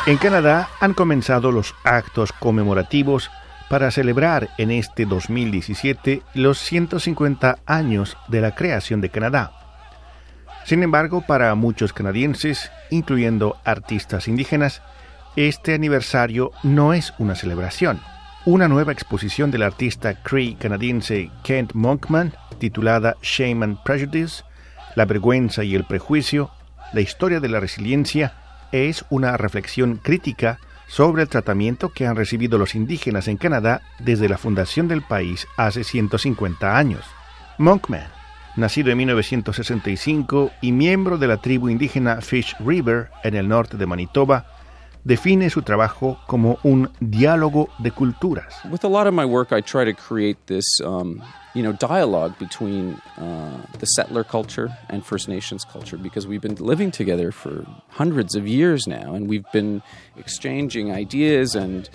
En Canadá han comenzado los actos conmemorativos para celebrar en este 2017 los 150 años de la creación de Canadá. Sin embargo, para muchos canadienses, incluyendo artistas indígenas, este aniversario no es una celebración. Una nueva exposición del artista cree canadiense Kent Monkman, titulada Shame and Prejudice, La vergüenza y el prejuicio, la historia de la resiliencia, es una reflexión crítica sobre el tratamiento que han recibido los indígenas en Canadá desde la fundación del país hace 150 años. Monkman, nacido en 1965 y miembro de la tribu indígena Fish River en el norte de Manitoba, define su trabajo como un diálogo de culturas. With a lot of my work, I try to create this, dialogue between the settler culture and First Nations culture, because we've been living together for hundreds of years now, and we've been exchanging ideas, and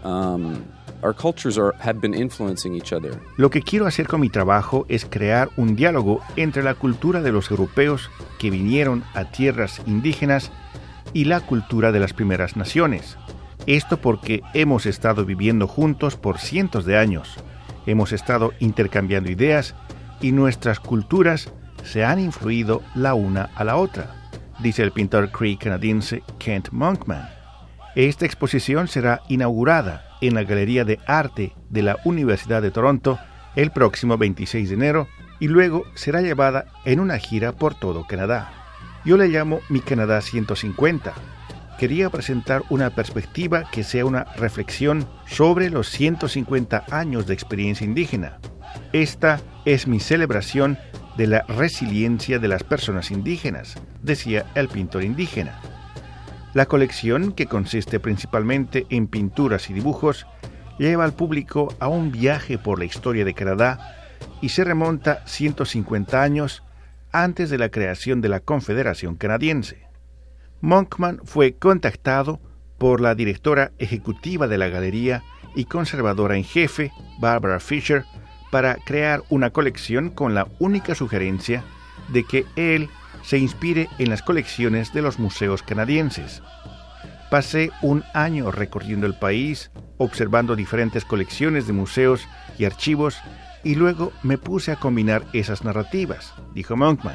our cultures have been influencing each other. Lo que quiero hacer con mi trabajo es crear un diálogo entre la cultura de los europeos que vinieron a tierras indígenas y la cultura de las primeras naciones. Esto porque hemos estado viviendo juntos por cientos de años, hemos estado intercambiando ideas y nuestras culturas se han influido la una a la otra, dice el pintor cree canadiense Kent Monkman. Esta exposición será inaugurada en la Galería de Arte de la Universidad de Toronto el próximo 26 de enero y luego será llevada en una gira por todo Canadá. Yo le llamo Mi Canadá 150. Quería presentar una perspectiva que sea una reflexión sobre los 150 años de experiencia indígena. Esta es mi celebración de la resiliencia de las personas indígenas, decía el pintor indígena. La colección, que consiste principalmente en pinturas y dibujos, lleva al público a un viaje por la historia de Canadá y se remonta 150 años antes de la creación de la Confederación Canadiense. Monkman fue contactado por la directora ejecutiva de la galería y conservadora en jefe, Barbara Fisher, para crear una colección con la única sugerencia de que él se inspire en las colecciones de los museos canadienses. Pasé un año recorriendo el país, observando diferentes colecciones de museos y archivos, y luego me puse a combinar esas narrativas, dijo Monkman.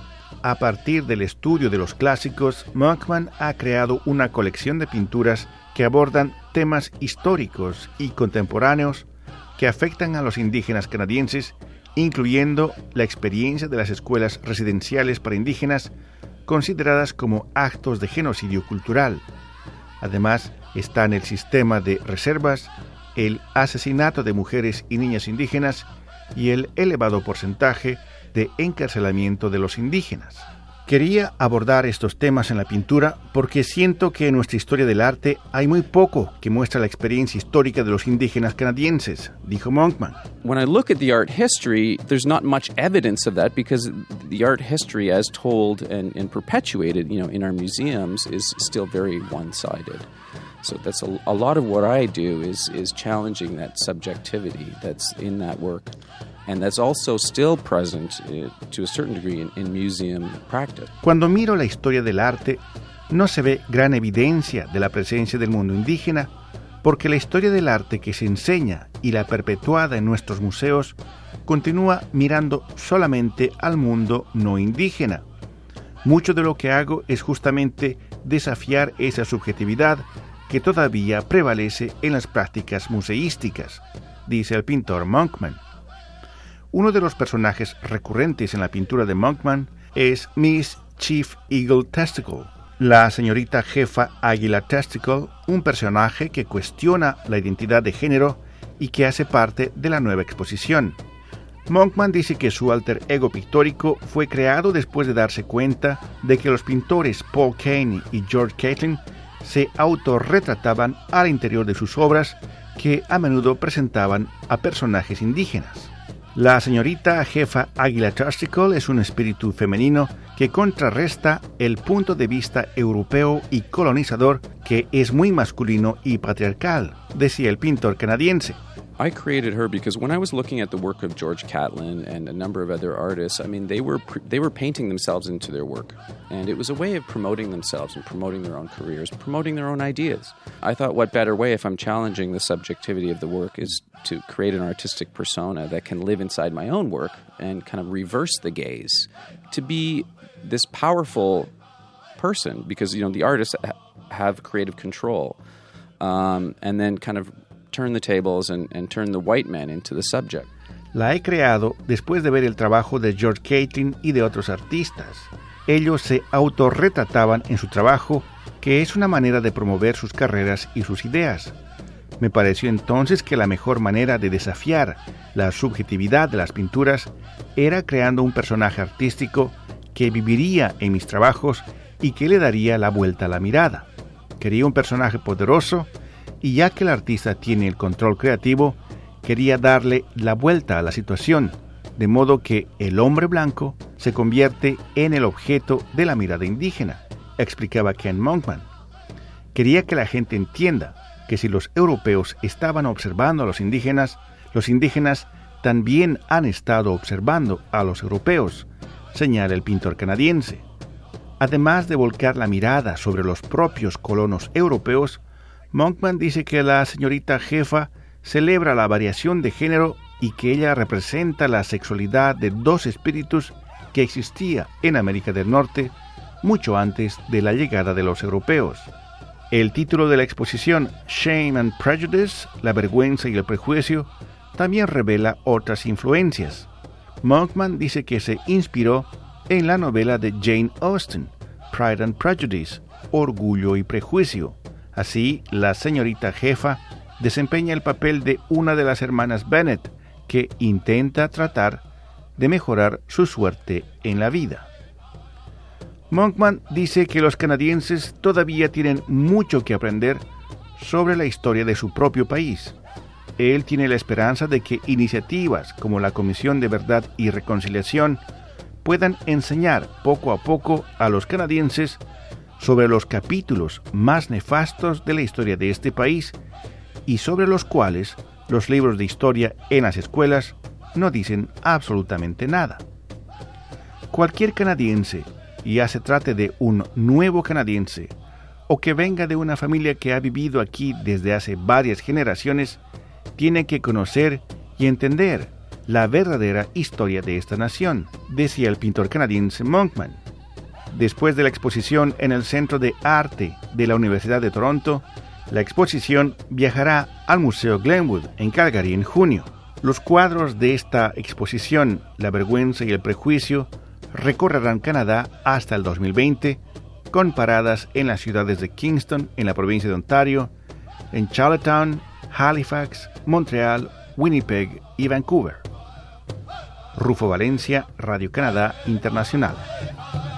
A partir del estudio de los clásicos, Monkman ha creado una colección de pinturas que abordan temas históricos y contemporáneos que afectan a los indígenas canadienses, incluyendo la experiencia de las escuelas residenciales para indígenas, consideradas como actos de genocidio cultural. Además, están el sistema de reservas, el asesinato de mujeres y niñas indígenas y el elevado porcentaje de encarcelamiento de los indígenas. Quería abordar estos temas en la pintura porque siento que en nuestra historia del arte hay muy poco que muestra la experiencia histórica de los indígenas canadienses, dijo Monkman. When I look at the art history, there's not much evidence of that because the art history as told and perpetuated, in our museums is still very one-sided. So that's a lot of what I do is challenging that subjectivity that's in that work. And that's also still present to a certain degree in museum practice. Cuando miro la historia del arte, no se ve gran evidencia de la presencia del mundo indígena, porque la historia del arte que se enseña y la perpetuada en nuestros museos continúa mirando solamente al mundo no indígena. Mucho de lo que hago es justamente desafiar esa subjetividad que todavía prevalece en las prácticas museísticas, dice el pintor Monkman. Uno de los personajes recurrentes en la pintura de Monkman es Miss Chief Eagle Testicle, la señorita jefa Águila Testicle, un personaje que cuestiona la identidad de género y que hace parte de la nueva exposición. Monkman dice que su alter ego pictórico fue creado después de darse cuenta de que los pintores Paul Kane y George Catlin se autorretrataban al interior de sus obras que a menudo presentaban a personajes indígenas. La señorita jefa Águila Testicle es un espíritu femenino que contrarresta el punto de vista europeo y colonizador que es muy masculino y patriarcal, decía el pintor canadiense. I created her because when I was looking at the work of George Catlin and a number of other artists, I mean, they were painting themselves into their work. And it was a way of promoting themselves and promoting their own careers, promoting their own ideas. I thought, what better way, if I'm challenging the subjectivity of the work, is to create an artistic persona that can live inside my own work and kind of reverse the gaze, to be this powerful person, because, you know, the artists have creative control, and then kind of turn the tables and turn the white man into the subject. La he creado después de ver el trabajo de George Catlin y de otros artistas. Ellos se autorretrataban en su trabajo, que es una manera de promover sus carreras y sus ideas. Me pareció entonces que la mejor manera de desafiar la subjetividad de las pinturas era creando un personaje artístico que viviría en mis trabajos y que le daría la vuelta a la mirada. Quería un personaje poderoso, y ya que el artista tiene el control creativo, quería darle la vuelta a la situación, de modo que el hombre blanco se convierte en el objeto de la mirada indígena, explicaba Ken Monkman. Quería que la gente entienda que si los europeos estaban observando a los indígenas también han estado observando a los europeos, señala el pintor canadiense. Además de volcar la mirada sobre los propios colonos europeos, Monkman dice que la señorita jefa celebra la variación de género y que ella representa la sexualidad de dos espíritus que existía en América del Norte mucho antes de la llegada de los europeos. El título de la exposición, Shame and Prejudice, la vergüenza y el prejuicio, también revela otras influencias. Monkman dice que se inspiró en la novela de Jane Austen, Pride and Prejudice, Orgullo y Prejuicio. Así, la señorita jefa desempeña el papel de una de las hermanas Bennet, que intenta tratar de mejorar su suerte en la vida. Monkman dice que los canadienses todavía tienen mucho que aprender sobre la historia de su propio país. Él tiene la esperanza de que iniciativas como la Comisión de Verdad y Reconciliación puedan enseñar poco a poco a los canadienses sobre los capítulos más nefastos de la historia de este país y sobre los cuales los libros de historia en las escuelas no dicen absolutamente nada. Cualquier canadiense, ya se trate de un nuevo canadiense o que venga de una familia que ha vivido aquí desde hace varias generaciones, tiene que conocer y entender la verdadera historia de esta nación, decía el pintor canadiense Monkman. Después de la exposición en el Centro de Arte de la Universidad de Toronto, la exposición viajará al Museo Glenwood en Calgary en junio. Los cuadros de esta exposición, La vergüenza y el prejuicio, recorrerán Canadá hasta el 2020, con paradas en las ciudades de Kingston, en la provincia de Ontario, en Charlottetown, Halifax, Montreal, Winnipeg y Vancouver. Rufo Valencia, Radio Canadá Internacional.